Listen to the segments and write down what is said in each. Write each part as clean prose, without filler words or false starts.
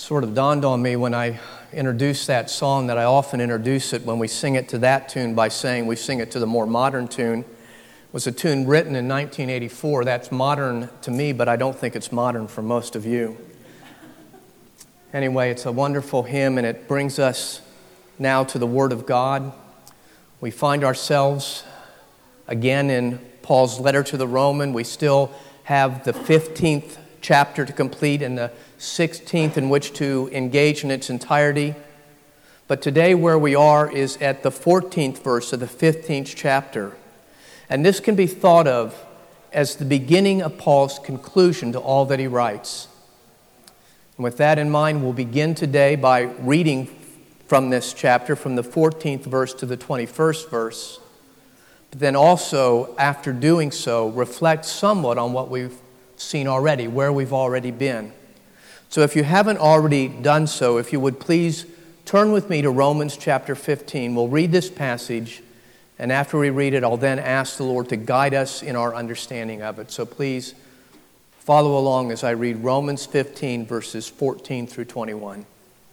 Sort of dawned on me when I introduced that song that I often introduce it when we sing it to that tune by saying we sing it to the more modern tune. It was a tune written in 1984. That's modern to me, but I don't think it's modern for most of you. Anyway, it's a wonderful hymn, and it brings us now to the Word of God. We find ourselves again in Paul's letter to the Romans. We still have the 15th chapter to complete and the 16th in which to engage in its entirety. But today where we are is at the 14th verse of the 15th chapter. And this can be thought of as the beginning of Paul's conclusion to all that he writes. And with that in mind, we'll begin today by reading from this chapter, from the 14th verse to the 21st verse. But then also, after doing so, reflect somewhat on what we've seen already, where we've already been. So if you haven't already done so, if you would please turn with me to Romans chapter 15. We'll read this passage, and after we read it, I'll then ask the Lord to guide us in our understanding of it. So please follow along as I read Romans 15, verses 14 through 21.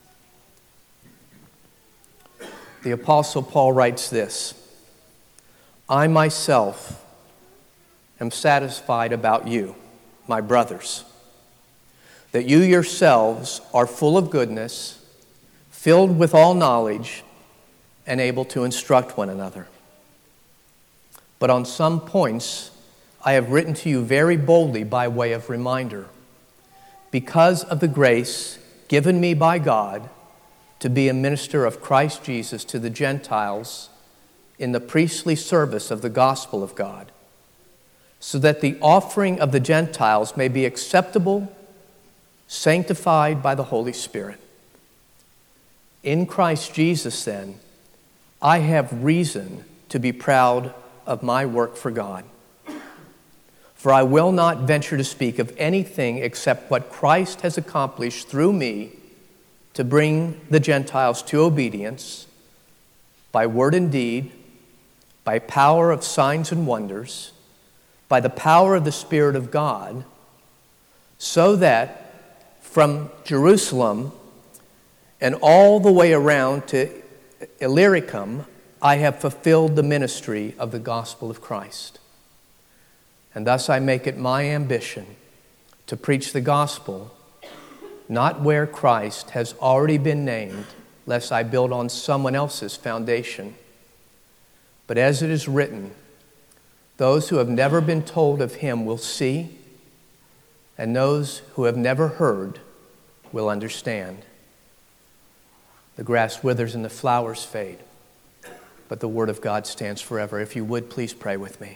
The Apostle Paul writes this: I myself am satisfied about you, my brothers, that you yourselves are full of goodness, filled with all knowledge, and able to instruct one another. But on some points I have written to you very boldly by way of reminder, because of the grace given me by God to be a minister of Christ Jesus to the Gentiles in the priestly service of the gospel of God, so that the offering of the Gentiles may be acceptable, sanctified by the Holy Spirit. In Christ Jesus, then, I have reason to be proud of my work for God. For I will not venture to speak of anything except what Christ has accomplished through me to bring the Gentiles to obedience by word and deed, by power of signs and wonders, by the power of the Spirit of God, so that from Jerusalem and all the way around to Illyricum, I have fulfilled the ministry of the gospel of Christ. And thus I make it my ambition to preach the gospel, not where Christ has already been named, lest I build on someone else's foundation. But as it is written, those who have never been told of him will see, and those who have never heard will understand. The grass withers and the flowers fade, but the word of God stands forever. If you would, please pray with me.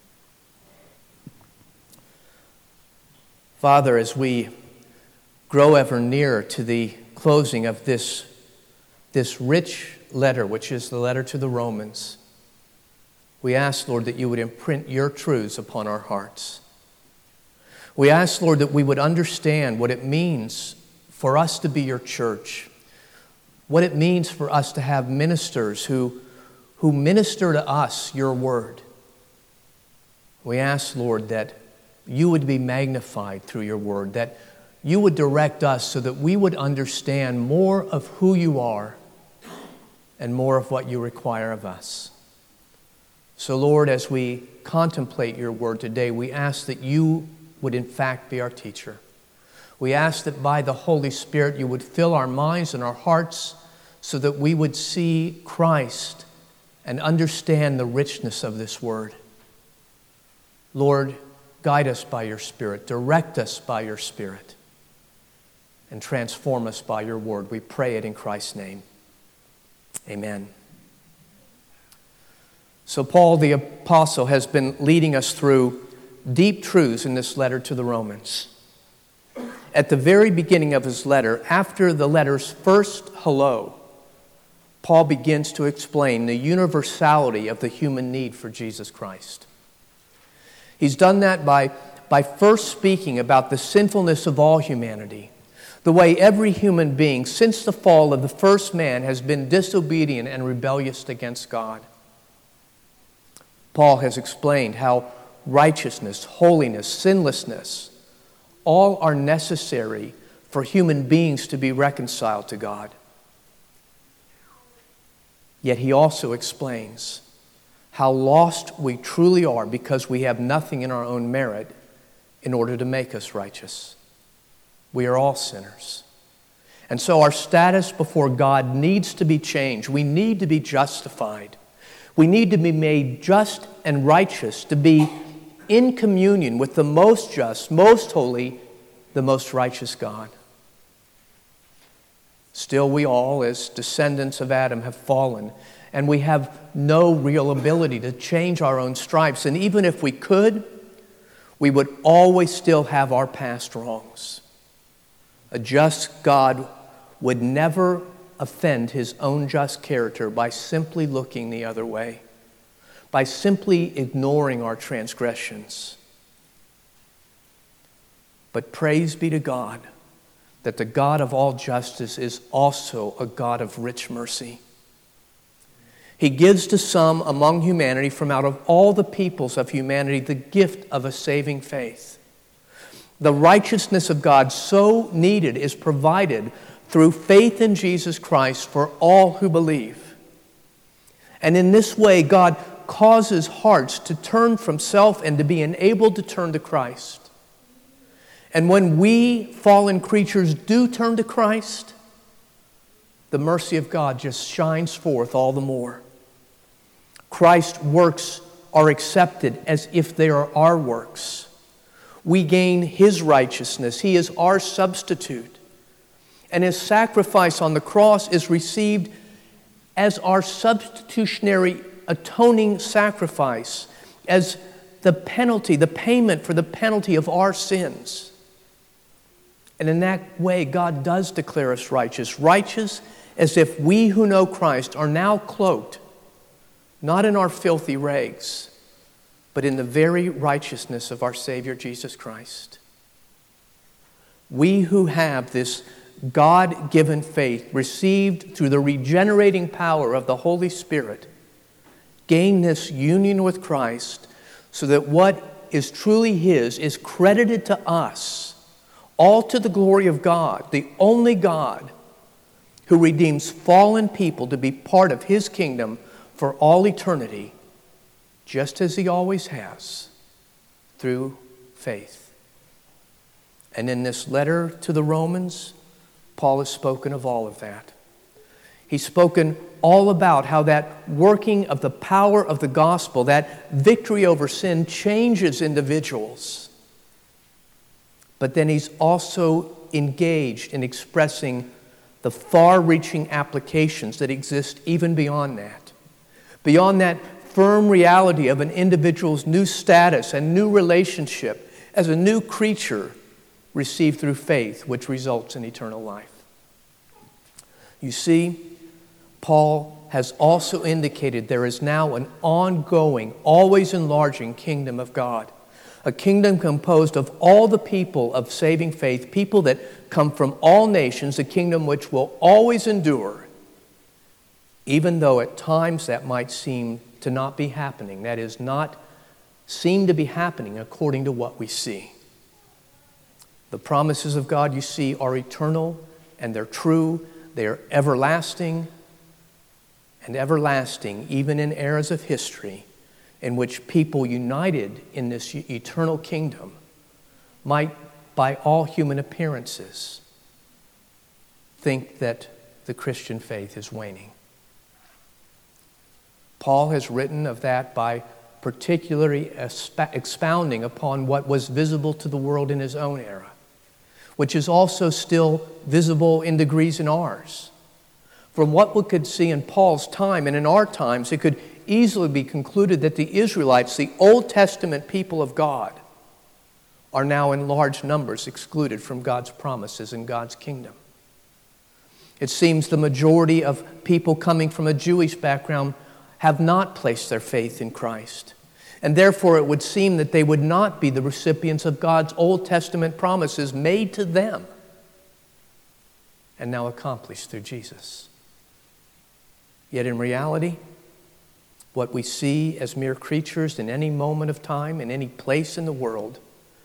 Father, as we grow ever nearer to the closing of this rich letter, which is the letter to the Romans, we ask, Lord, that you would imprint your truths upon our hearts. We ask, Lord, that we would understand what it means for us to be your church, what it means for us to have ministers who minister to us your word. We ask, Lord, that you would be magnified through your word, that you would direct us so that we would understand more of who you are and more of what you require of us. So, Lord, as we contemplate your word today, we ask that you would in fact be our teacher. We ask that by the Holy Spirit you would fill our minds and our hearts so that we would see Christ and understand the richness of this word. Lord, guide us by your Spirit, direct us by your Spirit, and transform us by your word. We pray it in Christ's name. Amen. So Paul the Apostle has been leading us through deep truths in this letter to the Romans. At the very beginning of his letter, after the letter's first hello, Paul begins to explain the universality of the human need for Jesus Christ. He's done that by first speaking about the sinfulness of all humanity, the way every human being since the fall of the first man has been disobedient and rebellious against God. Paul has explained how righteousness, holiness, sinlessness, all are necessary for human beings to be reconciled to God. Yet he also explains how lost we truly are because we have nothing in our own merit in order to make us righteous. We are all sinners. And so our status before God needs to be changed. We need to be justified. We need to be made just and righteous, to be in communion with the most just, most holy, the most righteous God. Still, we all, as descendants of Adam, have fallen, and we have no real ability to change our own stripes. And even if we could, we would always still have our past wrongs. A just God would never offend his own just character by simply looking the other way, by simply ignoring our transgressions. But praise be to God that the God of all justice is also a God of rich mercy. He gives to some among humanity from out of all the peoples of humanity the gift of a saving faith. The righteousness of God so needed is provided through faith in Jesus Christ for all who believe. And in this way, God causes hearts to turn from self and to be enabled to turn to Christ. And when we fallen creatures do turn to Christ, the mercy of God just shines forth all the more. Christ's works are accepted as if they are our works. We gain his righteousness. He is our substitute. And his sacrifice on the cross is received as our substitutionary atoning sacrifice, as the penalty, the payment for the penalty of our sins. And in that way, God does declare us righteous. Righteous as if we who know Christ are now cloaked, not in our filthy rags, but in the very righteousness of our Savior Jesus Christ. We who have this God-given faith received through the regenerating power of the Holy Spirit gain this union with Christ so that what is truly his is credited to us, all to the glory of God, the only God who redeems fallen people to be part of his kingdom for all eternity, just as he always has, through faith. And in this letter to the Romans, Paul has spoken of all of that. He's spoken all about how that working of the power of the gospel, that victory over sin, changes individuals. But then he's also engaged in expressing the far-reaching applications that exist even beyond that. Beyond that firm reality of an individual's new status and new relationship as a new creature received through faith, which results in eternal life. You see, Paul has also indicated there is now an ongoing, always enlarging kingdom of God. A kingdom composed of all the people of saving faith, people that come from all nations, a kingdom which will always endure, even though at times that might seem to not be happening. That is, not seem to be happening according to what we see. The promises of God, you see, are eternal and they're true. They are everlasting and everlasting, even in eras of history in which people united in this eternal kingdom might, by all human appearances, think that the Christian faith is waning. Paul has written of that by particularly expounding upon what was visible to the world in his own era, which is also still visible in degrees in ours. From what we could see in Paul's time and in our times, it could easily be concluded that the Israelites, the Old Testament people of God, are now in large numbers excluded from God's promises in God's kingdom. It seems the majority of people coming from a Jewish background have not placed their faith in Christ. And therefore it would seem that they would not be the recipients of God's Old Testament promises made to them and now accomplished through Jesus. Yet in reality, what we see as mere creatures in any moment of time, in any place in the world,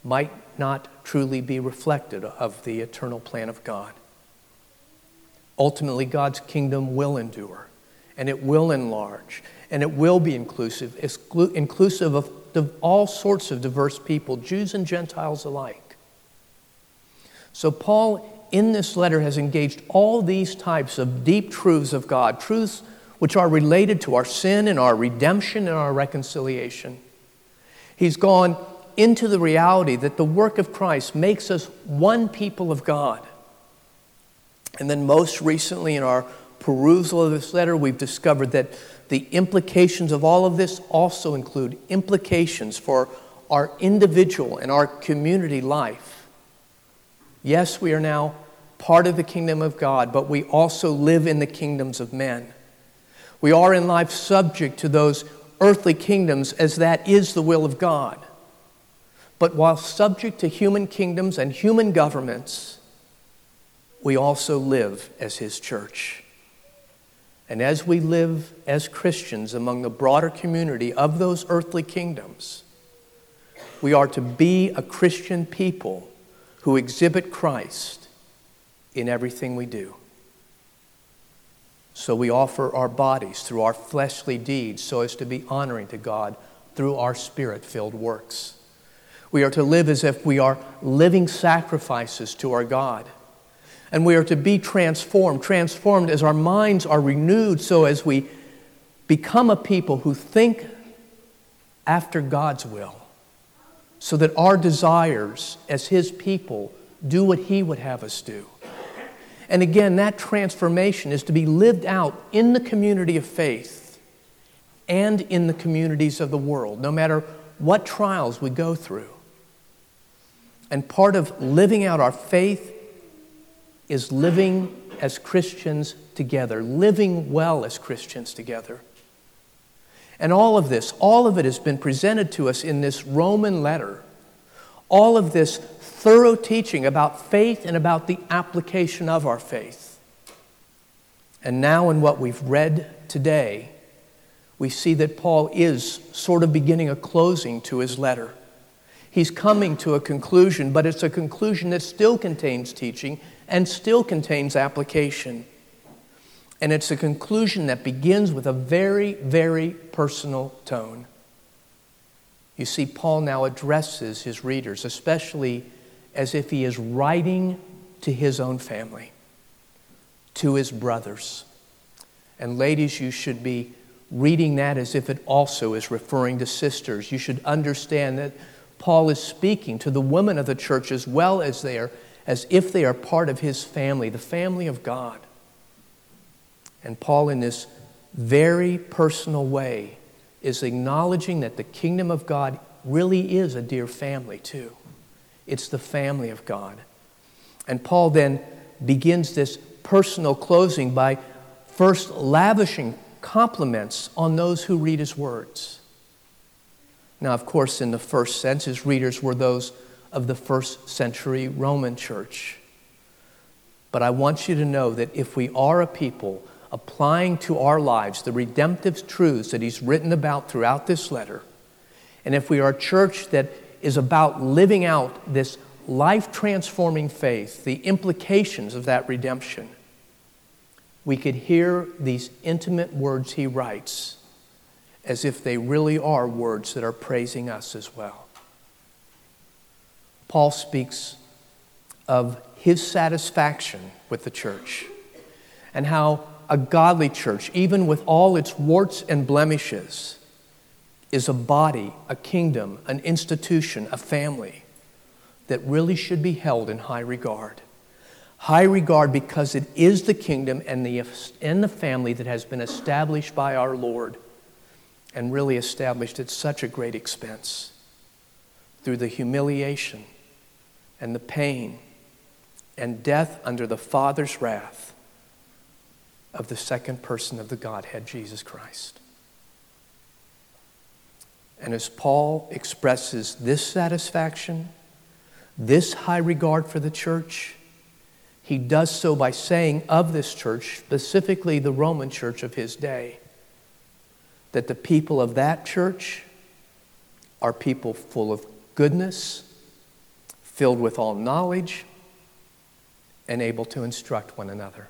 might not truly be reflected of the eternal plan of God. Ultimately, God's kingdom will endure, and it will enlarge, and it will be inclusive of all sorts of diverse people, Jews and Gentiles alike. So Paul, in this letter, has engaged all these types of deep truths of God, truths which are related to our sin and our redemption and our reconciliation. He's gone into the reality that the work of Christ makes us one people of God. And then most recently in our perusal of this letter, we've discovered that the implications of all of this also include implications for our individual and our community life. Yes, we are now part of the kingdom of God, but we also live in the kingdoms of men. We are in life subject to those earthly kingdoms as that is the will of God. But while subject to human kingdoms and human governments, we also live as His church. And as we live as Christians among the broader community of those earthly kingdoms, we are to be a Christian people who exhibit Christ in everything we do. So we offer our bodies through our fleshly deeds so as to be honoring to God through our spirit-filled works. We are to live as if we are living sacrifices to our God. And we are to be transformed as our minds are renewed so as we become a people who think after God's will, so that our desires as His people do what He would have us do. And again, that transformation is to be lived out in the community of faith and in the communities of the world, no matter what trials we go through. And part of living out our faith is living as Christians together, living well as Christians together. And all of it has been presented to us in this Roman letter. All of this thorough teaching about faith and about the application of our faith. And now in what we've read today, we see that Paul is sort of beginning a closing to his letter. He's coming to a conclusion, but it's a conclusion that still contains teaching and still contains application. And it's a conclusion that begins with a very, very personal tone. You see, Paul now addresses his readers, especially as if he is writing to his own family, to his brothers. And ladies, you should be reading that as if it also is referring to sisters. You should understand that Paul is speaking to the women of the church as well as if they are part of his family, the family of God. And Paul, in this very personal way, is acknowledging that the kingdom of God really is a dear family too. It's the family of God. And Paul then begins this personal closing by first lavishing compliments on those who read his words. Now, of course, in the first sense, his readers were those of the first century Roman church. But I want you to know that if we are a people applying to our lives the redemptive truths that he's written about throughout this letter, and if we are a church that is about living out this life-transforming faith, the implications of that redemption, we could hear these intimate words he writes as if they really are words that are praising us as well. Paul speaks of his satisfaction with the church and how a godly church, even with all its warts and blemishes, is a body, a kingdom, an institution, a family that really should be held in high regard. High regard because it is the kingdom and the family that has been established by our Lord and really established at such a great expense through the humiliation and the pain and death under the Father's wrath of the second person of the Godhead, Jesus Christ. And as Paul expresses this satisfaction, this high regard for the church, he does so by saying of this church, specifically the Roman church of his day, that the people of that church are people full of goodness filled with all knowledge, and able to instruct one another.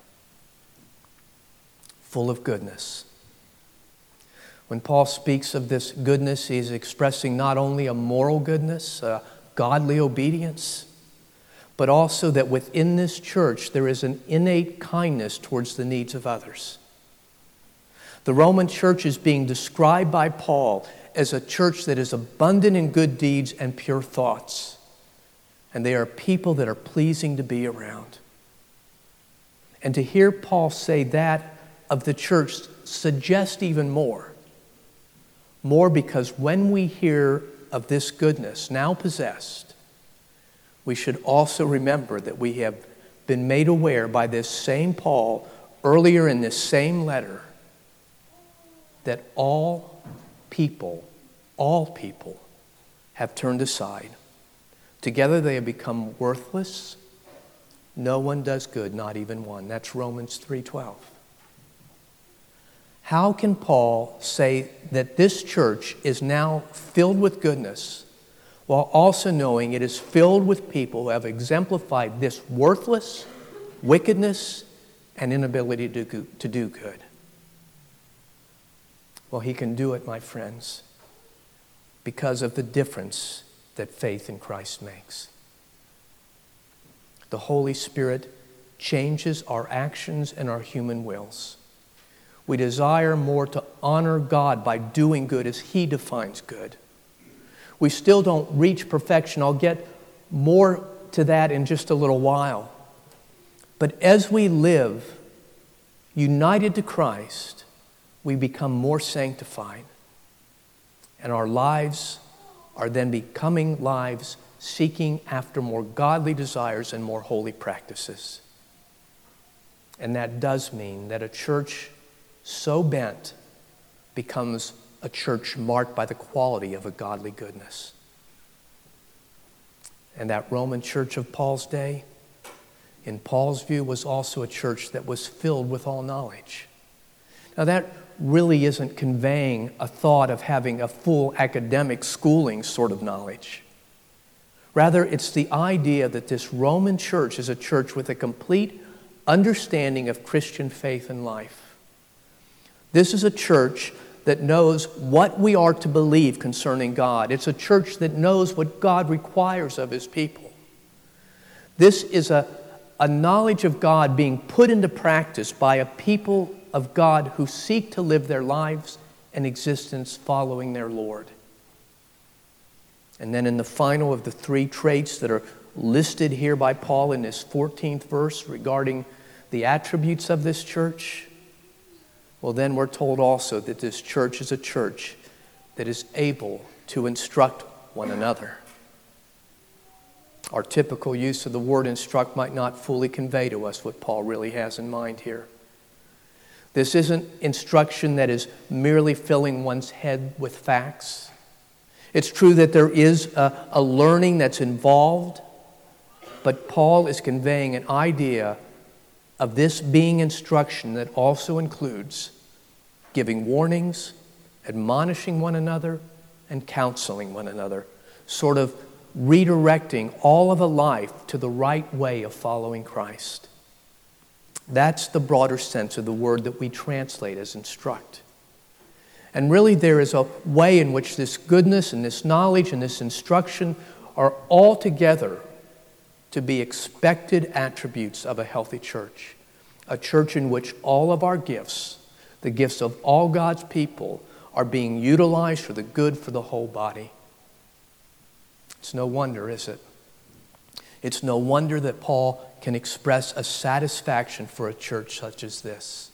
Full of goodness. When Paul speaks of this goodness, he is expressing not only a moral goodness, a godly obedience, but also that within this church there is an innate kindness towards the needs of others. The Roman church is being described by Paul as a church that is abundant in good deeds and pure thoughts. And they are people that are pleasing to be around. And to hear Paul say that of the church suggests even more. More because when we hear of this goodness now possessed, we should also remember that we have been made aware by this same Paul earlier in this same letter that all people have turned aside. Together they have become worthless. No one does good, not even one. That's Romans 3:12. How can Paul say that this church is now filled with goodness while also knowing it is filled with people who have exemplified this worthless wickedness and inability to do good? Well, he can do it, my friends, because of the difference that faith in Christ makes. The Holy Spirit changes our actions and our human wills. We desire more to honor God by doing good as He defines good. We still don't reach perfection. I'll get more to that in just a little while. But as we live united to Christ, we become more sanctified. And our lives are then becoming lives seeking after more godly desires and more holy practices. And that does mean that a church so bent becomes a church marked by the quality of a godly goodness. And that Roman church of Paul's day, in Paul's view, was also a church that was filled with all knowledge. Now that really isn't conveying a thought of having a full academic schooling sort of knowledge. Rather, it's the idea that this Roman church is a church with a complete understanding of Christian faith and life. This is a church that knows what we are to believe concerning God. It's a church that knows what God requires of His people. This is a knowledge of God being put into practice by a people of God who seek to live their lives and existence following their Lord. And then in the final of the three traits that are listed here by Paul in this 14th verse regarding the attributes of this church, well, then we're told also that this church is a church that is able to instruct one another. Our typical use of the word instruct might not fully convey to us what Paul really has in mind here. This isn't instruction that is merely filling one's head with facts. It's true that there is a learning that's involved, but Paul is conveying an idea of this being instruction that also includes giving warnings, admonishing one another, and counseling one another, sort of redirecting all of a life to the right way of following Christ. That's the broader sense of the word that we translate as instruct. And really there is a way in which this goodness and this knowledge and this instruction are all together to be expected attributes of a healthy church. A church in which all of our gifts, the gifts of all God's people, are being utilized for the good for the whole body. It's no wonder, is it? It's no wonder that Paul can express a satisfaction for a church such as this.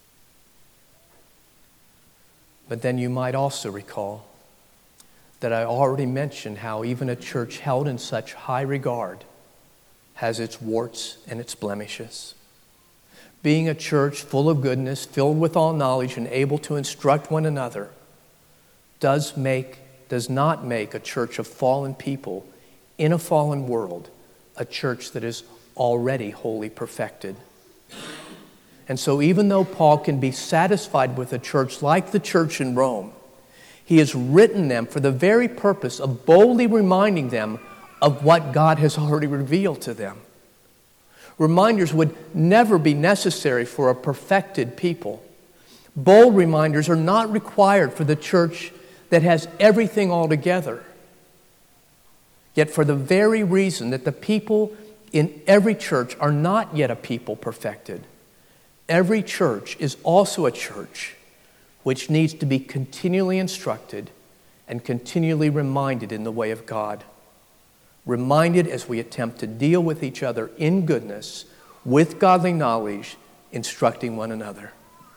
But then you might also recall that I already mentioned how even a church held in such high regard has its warts and its blemishes. Being a church full of goodness, filled with all knowledge, and able to instruct one another does not make a church of fallen people in a fallen world a church that is already wholly perfected. And so even though Paul can be satisfied with a church like the church in Rome, he has written them for the very purpose of boldly reminding them of what God has already revealed to them. Reminders would never be necessary for a perfected people. Bold reminders are not required for the church that has everything all together. Yet for the very reason that the people in every church are not yet a people perfected, every church is also a church which needs to be continually instructed and continually reminded in the way of God. Reminded as we attempt to deal with each other in goodness, with godly knowledge, instructing one another.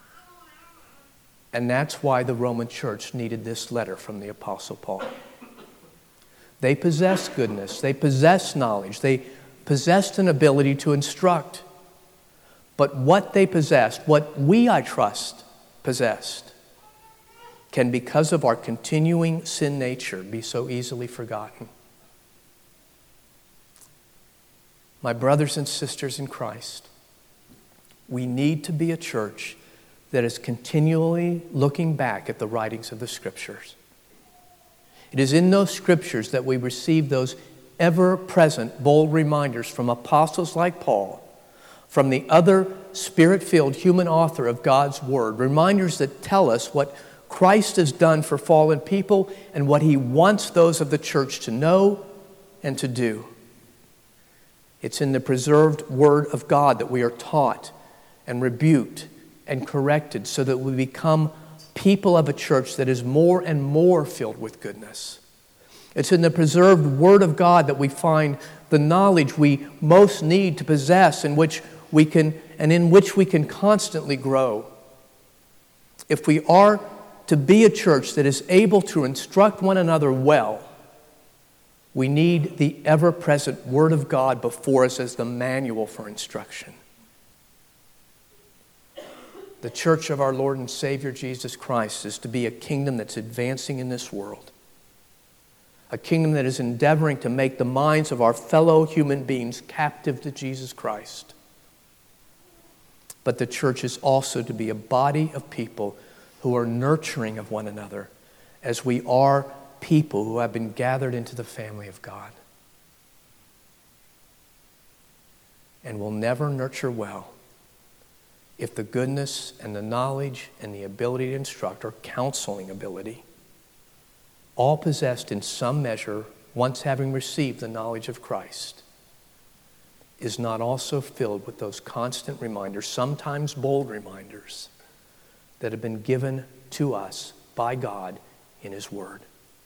And that's why the Roman church needed this letter from the Apostle Paul. They possessed goodness, they possessed knowledge, they possessed an ability to instruct. But what they possessed, what we, I trust, possessed, can, because of our continuing sin nature, be so easily forgotten. My brothers and sisters in Christ, we need to be a church that is continually looking back at the writings of the Scriptures. It is in those Scriptures that we receive those ever-present, bold reminders from apostles like Paul, from the other Spirit-filled human author of God's Word, reminders that tell us what Christ has done for fallen people and what He wants those of the church to know and to do. It's in the preserved Word of God that we are taught and rebuked and corrected so that we become people of a church that is more and more filled with goodness. It's in the preserved Word of God that we find the knowledge we most need to possess, in which we can constantly grow. If we are to be a church that is able to instruct one another well, we need the ever-present Word of God before us as the manual for instruction. The church of our Lord and Savior Jesus Christ is to be a kingdom that's advancing in this world. A kingdom that is endeavoring to make the minds of our fellow human beings captive to Jesus Christ. But the church is also to be a body of people who are nurturing of one another as we are people who have been gathered into the family of God. And will never nurture well if the goodness and the knowledge and the ability to instruct, or counseling ability, all possessed in some measure once having received the knowledge of Christ, is not also filled with those constant reminders, sometimes bold reminders, that have been given to us by God in His Word.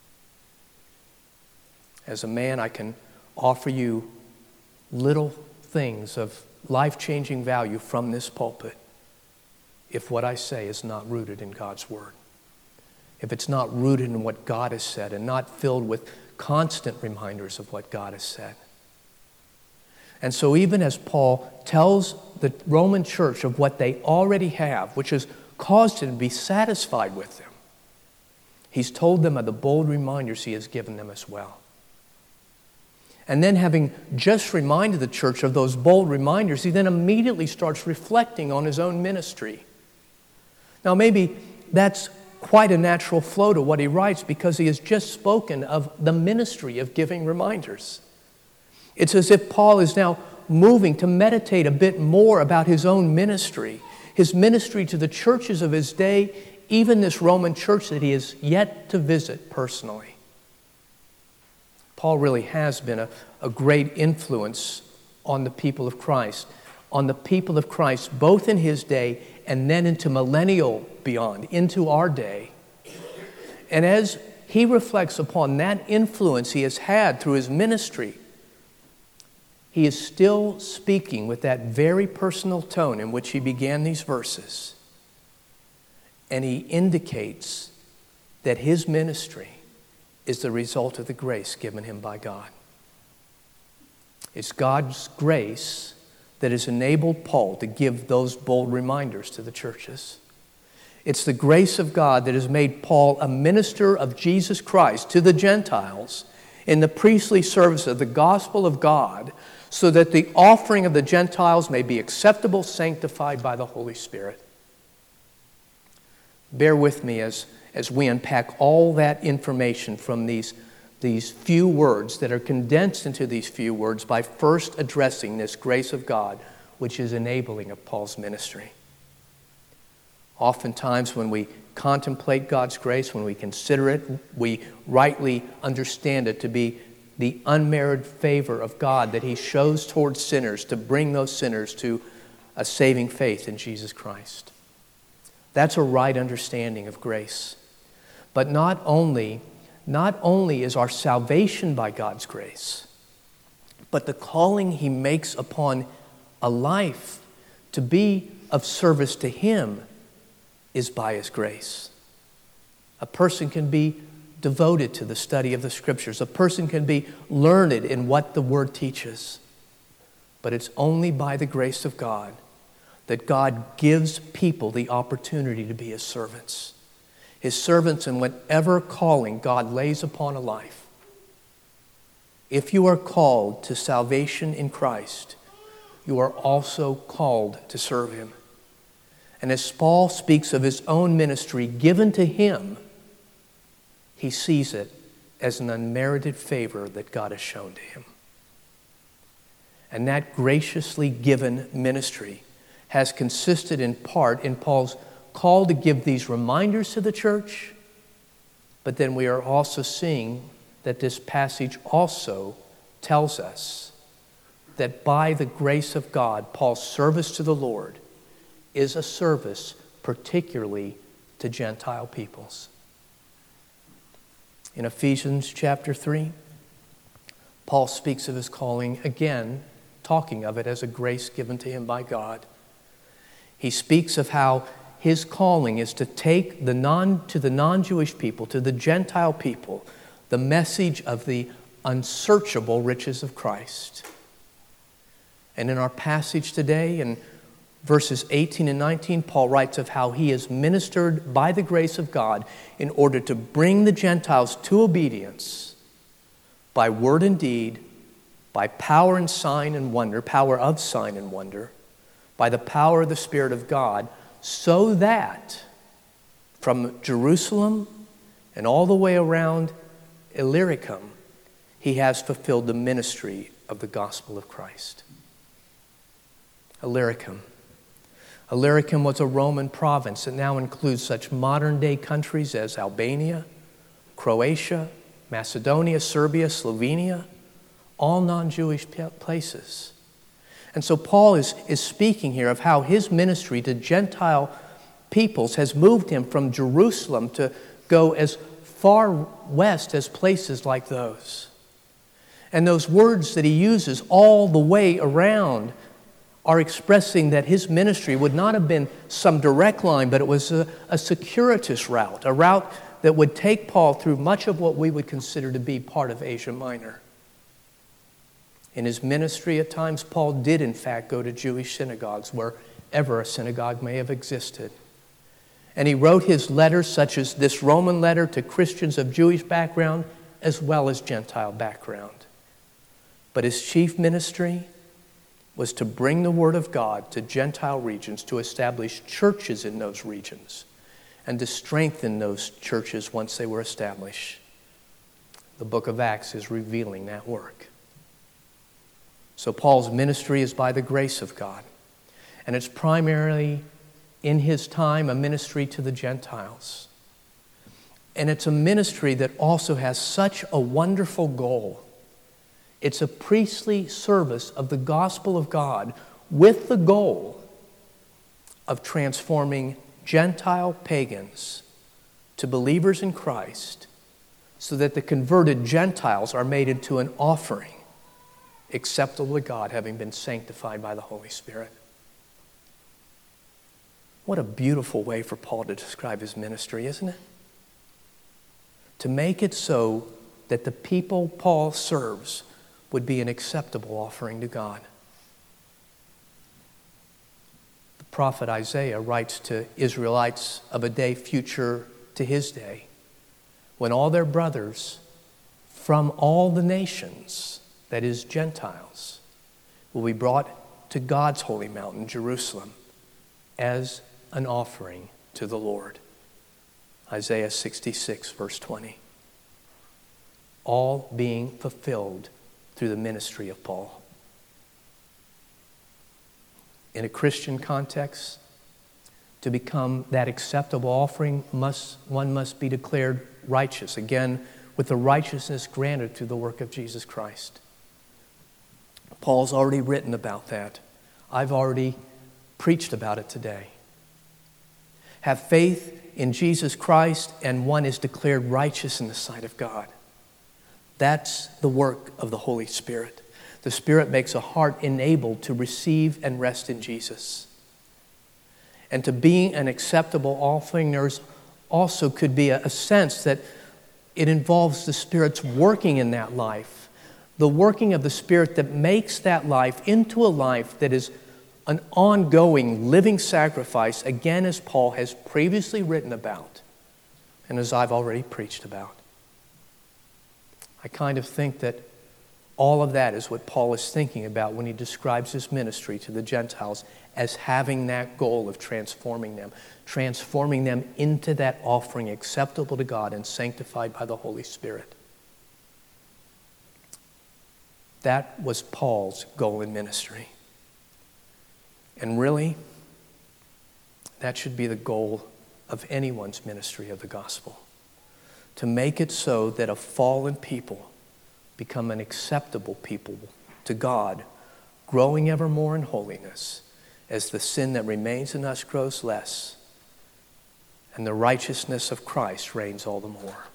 As a man, I can offer you little things of life-changing value from this pulpit if what I say is not rooted in God's Word. If it's not rooted in what God has said and not filled with constant reminders of what God has said. And so even as Paul tells the Roman church of what they already have, which has caused him to be satisfied with them, he's told them of the bold reminders he has given them as well. And then, having just reminded the church of those bold reminders, he then immediately starts reflecting on his own ministry. Now, maybe that's quite a natural flow to what he writes, because he has just spoken of the ministry of giving reminders. It's as if Paul is now moving to meditate a bit more about his own ministry, his ministry to the churches of his day, even this Roman church that he has yet to visit personally. Paul really has been a great influence on the people of Christ, both in his day and then into millennial beyond, into our day. And as he reflects upon that influence he has had through his ministry, he is still speaking with that very personal tone in which he began these verses. And he indicates that his ministry is the result of the grace given him by God. It's God's grace that has enabled Paul to give those bold reminders to the churches. It's the grace of God that has made Paul a minister of Jesus Christ to the Gentiles in the priestly service of the gospel of God, so that the offering of the Gentiles may be acceptable, sanctified by the Holy Spirit. Bear with me as we unpack all that information from these these few words that are condensed into these few words by first addressing this grace of God, which is enabling of Paul's ministry. Oftentimes when we contemplate God's grace, when we consider it, we rightly understand it to be the unmerited favor of God that he shows towards sinners to bring those sinners to a saving faith in Jesus Christ. That's a right understanding of grace. But not only is our salvation by God's grace, but the calling he makes upon a life to be of service to him is by his grace. A person can be devoted to the study of the Scriptures. A person can be learned in what the Word teaches. But it's only by the grace of God that God gives people the opportunity to be his servants. His servants in whatever calling God lays upon a life. If you are called to salvation in Christ, you are also called to serve him. And as Paul speaks of his own ministry given to him, he sees it as an unmerited favor that God has shown to him. And that graciously given ministry has consisted in part in Paul's call to give these reminders to the church, but then we are also seeing that this passage also tells us that by the grace of God, Paul's service to the Lord is a service particularly to Gentile peoples. In Ephesians chapter 3, Paul speaks of his calling again, talking of it as a grace given to him by God. He speaks of how his calling is to take to the non-Jewish people, to the Gentile people, the message of the unsearchable riches of Christ. And in our passage today, in verses 18 and 19, Paul writes of how he is ministered by the grace of God in order to bring the Gentiles to obedience by word and deed, by power and sign and wonder, power of sign and wonder, by the power of the Spirit of God, so that from Jerusalem and all the way around Illyricum, he has fulfilled the ministry of the gospel of Christ. Illyricum. Illyricum was a Roman province that now includes such modern-day countries as Albania, Croatia, Macedonia, Serbia, Slovenia, all non-Jewish places. And so Paul is speaking here of how his ministry to Gentile peoples has moved him from Jerusalem to go as far west as places like those. And those words that he uses all the way around are expressing that his ministry would not have been some direct line, but it was a circuitous route, a route that would take Paul through much of what we would consider to be part of Asia Minor. In his ministry at times, Paul did in fact go to Jewish synagogues, wherever a synagogue may have existed. And he wrote his letters, such as this Roman letter, to Christians of Jewish background as well as Gentile background. But his chief ministry was to bring the word of God to Gentile regions, to establish churches in those regions, and to strengthen those churches once they were established. The book of Acts is revealing that work. So Paul's ministry is by the grace of God, and it's primarily in his time a ministry to the Gentiles. And it's a ministry that also has such a wonderful goal. It's a priestly service of the gospel of God with the goal of transforming Gentile pagans to believers in Christ so that the converted Gentiles are made into an offering acceptable to God, having been sanctified by the Holy Spirit. What a beautiful way for Paul to describe his ministry, isn't it? To make it so that the people Paul serves would be an acceptable offering to God. The prophet Isaiah writes to Israelites of a day future to his day, when all their brothers from all the nations, that is, Gentiles, will be brought to God's holy mountain, Jerusalem, as an offering to the Lord. Isaiah 66, verse 20. all being fulfilled through the ministry of Paul. In a Christian context, to become that acceptable offering, one must be declared righteous, again, with the righteousness granted through the work of Jesus Christ. Paul's already written about that. I've already preached about it today. Have faith in Jesus Christ, and one is declared righteous in the sight of God. That's the work of the Holy Spirit. The Spirit makes a heart enabled to receive and rest in Jesus. And to be an acceptable offering, there's also could be a sense that it involves the Spirit's working in that life. The working of the Spirit that makes that life into a life that is an ongoing, living sacrifice, again, as Paul has previously written about, and as I've already preached about. I kind of think that all of that is what Paul is thinking about when he describes his ministry to the Gentiles as having that goal of transforming them into that offering acceptable to God and sanctified by the Holy Spirit. That was Paul's goal in ministry. And really, that should be the goal of anyone's ministry of the gospel. To make it so that a fallen people become an acceptable people to God, growing ever more in holiness as the sin that remains in us grows less and the righteousness of Christ reigns all the more.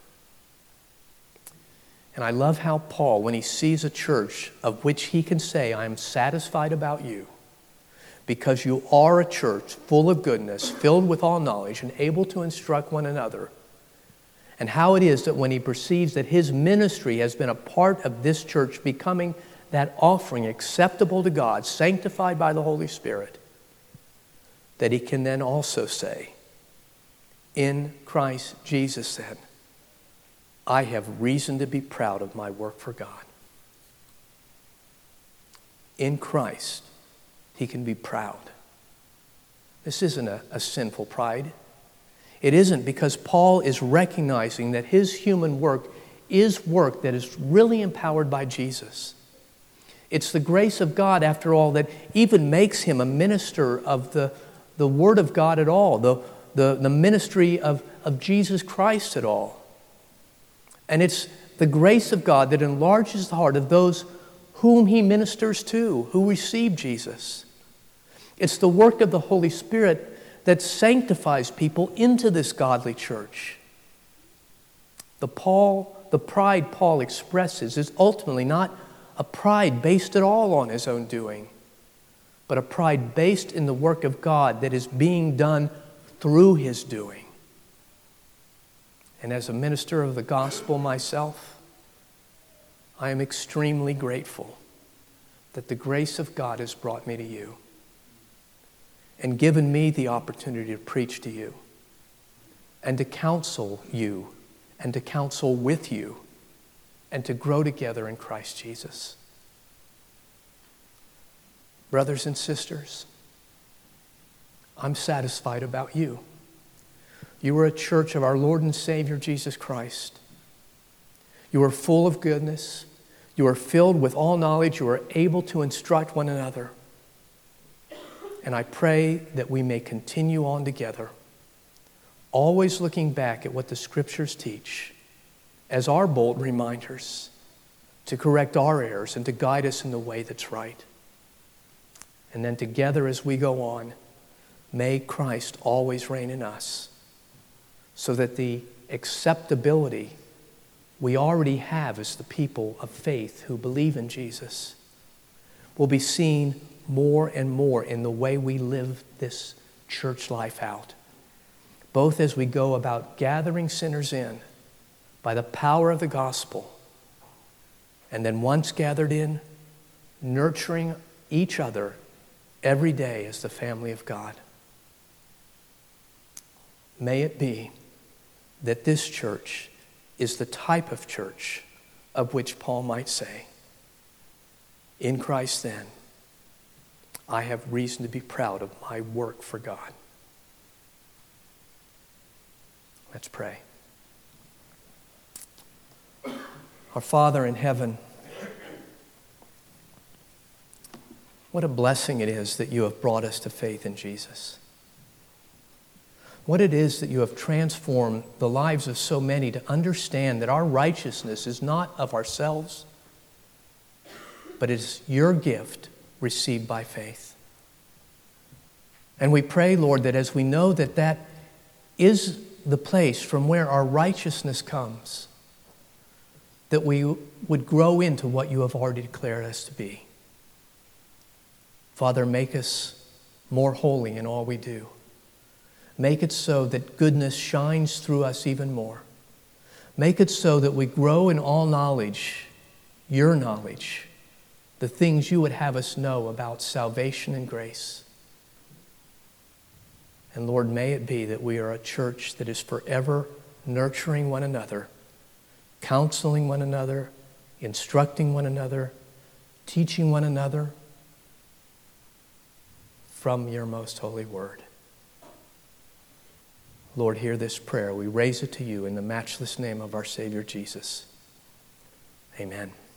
And I love how Paul, when he sees a church of which he can say, I am satisfied about you, because you are a church full of goodness, filled with all knowledge, and able to instruct one another. And how it is that when he perceives that his ministry has been a part of this church becoming that offering acceptable to God, sanctified by the Holy Spirit, that he can then also say, in Christ Jesus then, I have reason to be proud of my work for God. In Christ, he can be proud. This isn't a sinful pride. It isn't, because Paul is recognizing that his human work is work that is really empowered by Jesus. It's the grace of God, after all, that even makes him a minister of the Word of God at all, the ministry of Jesus Christ at all. And it's the grace of God that enlarges the heart of those whom he ministers to, who receive Jesus. It's the work of the Holy Spirit that sanctifies people into this godly church. The pride Paul expresses is ultimately not a pride based at all on his own doing, but a pride based in the work of God that is being done through his doing. And as a minister of the gospel myself, I am extremely grateful that the grace of God has brought me to you and given me the opportunity to preach to you and to counsel you and to counsel with you and to grow together in Christ Jesus. Brothers and sisters, I'm satisfied about you. You are a church of our Lord and Savior Jesus Christ. You are full of goodness. You are filled with all knowledge. You are able to instruct one another. And I pray that we may continue on together, always looking back at what the Scriptures teach as our bold reminders to correct our errors and to guide us in the way that's right. And then together as we go on, may Christ always reign in us, so that the acceptability we already have as the people of faith who believe in Jesus will be seen more and more in the way we live this church life out, both as we go about gathering sinners in by the power of the gospel, and then once gathered in, nurturing each other every day as the family of God. May it be that this church is the type of church of which Paul might say, in Christ then, I have reason to be proud of my work for God. Let's pray. Our Father in heaven, what a blessing it is that you have brought us to faith in Jesus. What it is that you have transformed the lives of so many to understand that our righteousness is not of ourselves, but it is your gift received by faith. And we pray, Lord, that as we know that that is the place from where our righteousness comes, that we would grow into what you have already declared us to be. Father, make us more holy in all we do. Make it so that goodness shines through us even more. Make it so that we grow in all knowledge, your knowledge, the things you would have us know about salvation and grace. And Lord, may it be that we are a church that is forever nurturing one another, counseling one another, instructing one another, teaching one another from your most holy word. Lord, hear this prayer. We raise it to you in the matchless name of our Savior Jesus. Amen.